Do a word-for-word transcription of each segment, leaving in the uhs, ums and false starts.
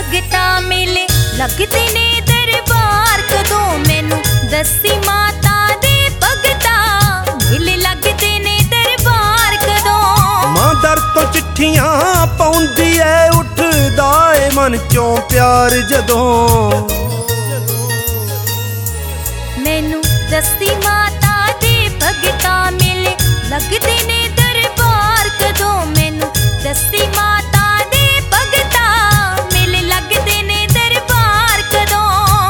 भगता मेले लगदे ने दरबार कदों मैनू दसी माता दे भगता मेले लगदे ने दरबार कदों। मां दर तो चिट्ठियां पाउंदी ऐ उठदा ए मन चों प्यार जदों मैनू दसी माता दे भगता मेले लगदे ने दरबार कदों मैनू दसी माता दे भगता मेले लगदे ने दरबार कदों।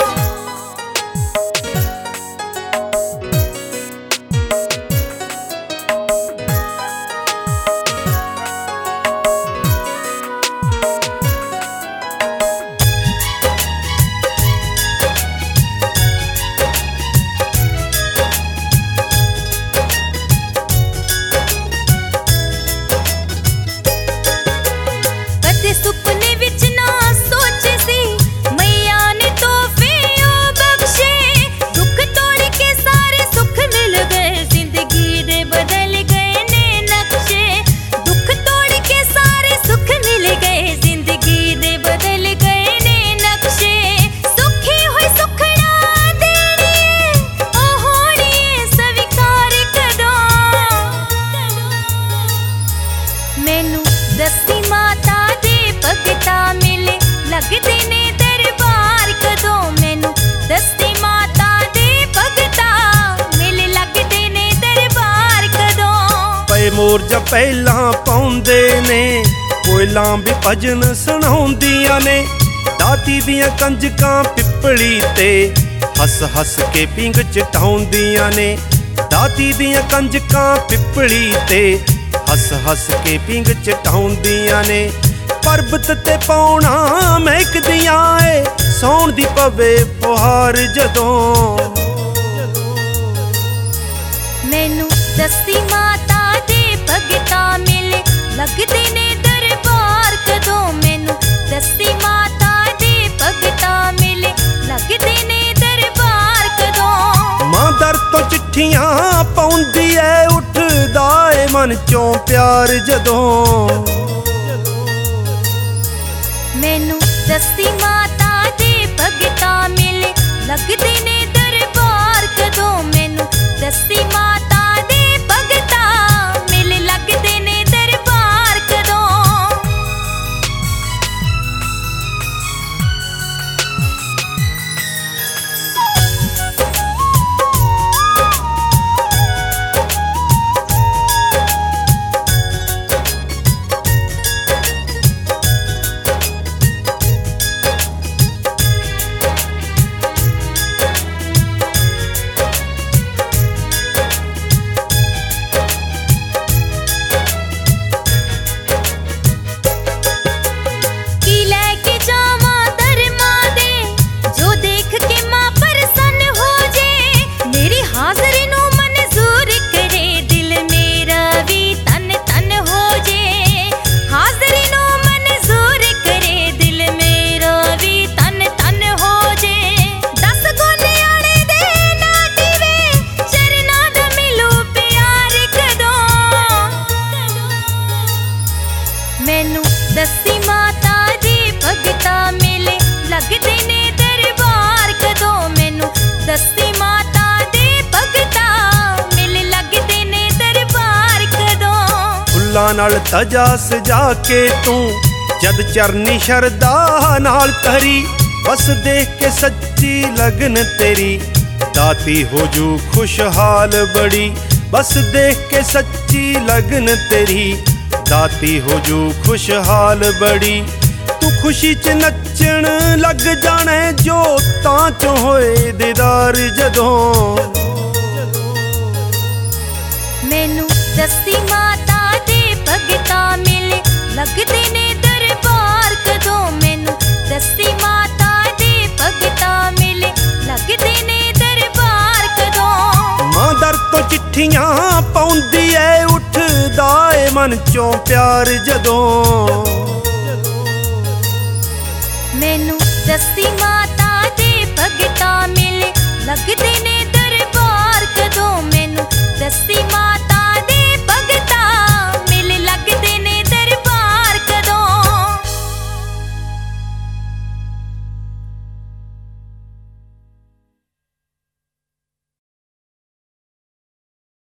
सुपने विच ना सोचे सी मैया ने तोहफे ओ बख्शे दुख तोड़ के सारे सुख मिल गए जिंदगी दे बदल गए ने नक्शे दुख तोड़ के सारे सुख मिल गए जिंदगी दे बदल गए ने नक्शे सुखी हुई सुखना देनी ओ होनी स्वीकार कदों मैनू दसी माता भगता मेले लगदे ने दरबार कदों मैनू दसी माता दे भगता मेले लगदे ने दरबार कदों। पए मोर जा पहलां पाउंदे ने कोयलां भी भजन सुणाउंदियां ने दाती दियां कंजकां पिपली ते हस हस के पिंग चटाउंदियां ने दाती दियां कंजकां पिपली ते हस हस के पिंग चटाउंदियां ने परबत ते पौना महकदियां ए सौण दी पवे फुहार जदों मैनू दसी माता दे भगता मेले लगदे ने दरबार कदों मैनू दसी माता दे भगता मेले लगदे ने दरबार कदों। मां दर तो चिट्ठियां पाउंदी ऐ उठदा ए मन चों प्यार जदों मैनू दसी माता दे भगता मेले लगदे ने दरबार कदों मैनू दसी माता दे भगता मेले लगदे ने दरबार कदों। मैनू दसी माता दे भगता मेले लगदे ने दरबार कदों मैनू दसी माता दे भगता मेले लगदे ने दरबार कदों। फुल्लां नाल तजा सजा के तू जद चरनी शरदा नाल तरी बस देख के सच्ची लगन तेरी दाती हो जू खुशहाल बड़ी बस देख के सच्ची लगन तेरी दाती हो जू खुशहाल बड़ी तू खुशी च नचण लग जाने जो तां चो होए दीदार जदों मैनू दसी माता दे भगता मेले लगदे ने दरबार कदों मैनू दसी माता दे भगता मेले लगदे ने दरबार कदों। मां दर तो चिट्ठियां पाउंदी ऐ उठदा ए मन चों प्यार जदों।